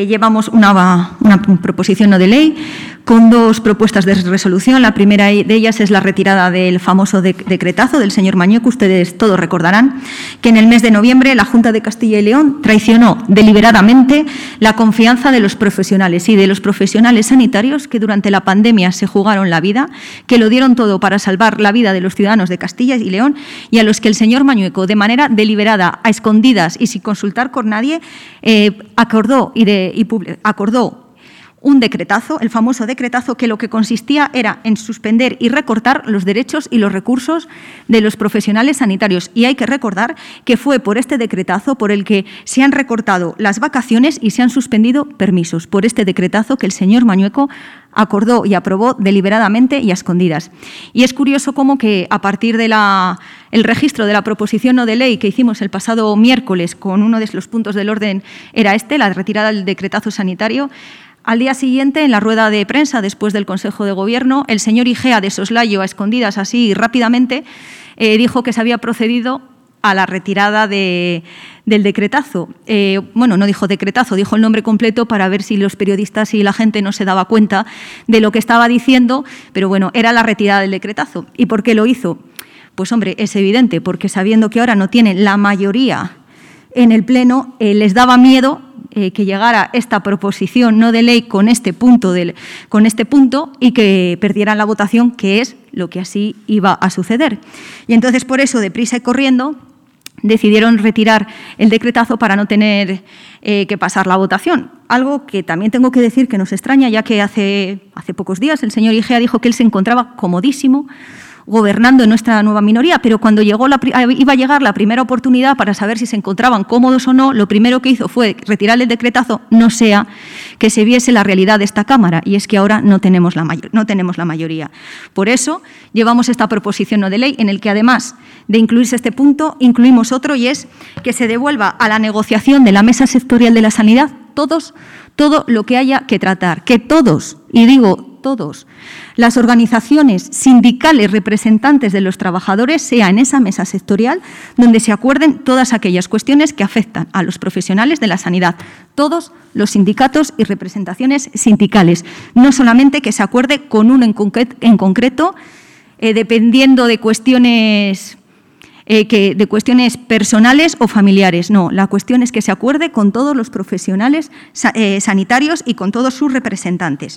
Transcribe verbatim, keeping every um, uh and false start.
eh, llevamos una, una proposición no de ley con dos propuestas de resolución. La primera de ellas es la retirada del famoso de, decretazo del señor Mañueco. Ustedes todos recordarán que en el mes de noviembre la Junta de Castilla y León traicionó deliberadamente la confianza de los profesionales y de los profesionales sanitarios que durante la pandemia se jugaron la vida, que lo dieron todo para salvar la vida de los ciudadanos de Castilla y León, y a los que el señor Mañueco, de manera deliberada, a escondidas y sin consultar con nadie, eh, acordó y, de, y acordó un decretazo, el famoso decretazo, que lo que consistía era en suspender y recortar los derechos y los recursos de los profesionales sanitarios. Y hay que recordar que fue por este decretazo por el que se han recortado las vacaciones y se han suspendido permisos, por este decretazo que el señor Mañueco acordó y aprobó deliberadamente y a escondidas. Y es curioso cómo que a partir del registro de la proposición no de ley que hicimos el pasado miércoles con uno de los puntos del orden era este, la retirada del decretazo sanitario, al día siguiente, en la rueda de prensa, después del Consejo de Gobierno, el señor Igea, de soslayo, a escondidas, así rápidamente, eh, dijo que se había procedido a la retirada de, del decretazo. Eh, bueno, no dijo decretazo, dijo el nombre completo para ver si los periodistas y la gente no se daba cuenta de lo que estaba diciendo, pero bueno, era la retirada del decretazo. ¿Y por qué lo hizo? Pues hombre, es evidente, porque sabiendo que ahora no tienen la mayoría en el Pleno, eh, les daba miedo Eh, que llegara esta proposición no de ley con este, punto del, con este punto y que perdieran la votación, que es lo que así iba a suceder. Y entonces, por eso, deprisa y corriendo, decidieron retirar el decretazo para no tener eh, que pasar la votación. Algo que también tengo que decir que nos extraña, ya que hace, hace pocos días el señor Igea dijo que él se encontraba comodísimo gobernando en nuestra nueva minoría, pero cuando llegó la, iba a llegar la primera oportunidad para saber si se encontraban cómodos o no, lo primero que hizo fue retirar el decretazo, no sea que se viese la realidad de esta Cámara, y es que ahora no tenemos la, mayor, no tenemos la mayoría. Por eso llevamos esta proposición no de ley en el que, además de incluirse este punto, incluimos otro, y es que se devuelva a la negociación de la Mesa Sectorial de la Sanidad todos, todo lo que haya que tratar, que todos, y digo todos, las organizaciones sindicales representantes de los trabajadores sea en esa mesa sectorial donde se acuerden todas aquellas cuestiones que afectan a los profesionales de la sanidad, todos los sindicatos y representaciones sindicales, no solamente que se acuerde con uno en concreto, en concreto eh, dependiendo de cuestiones Eh, que de cuestiones personales o familiares. No, la cuestión es que se acuerde con todos los profesionales eh, sanitarios y con todos sus representantes.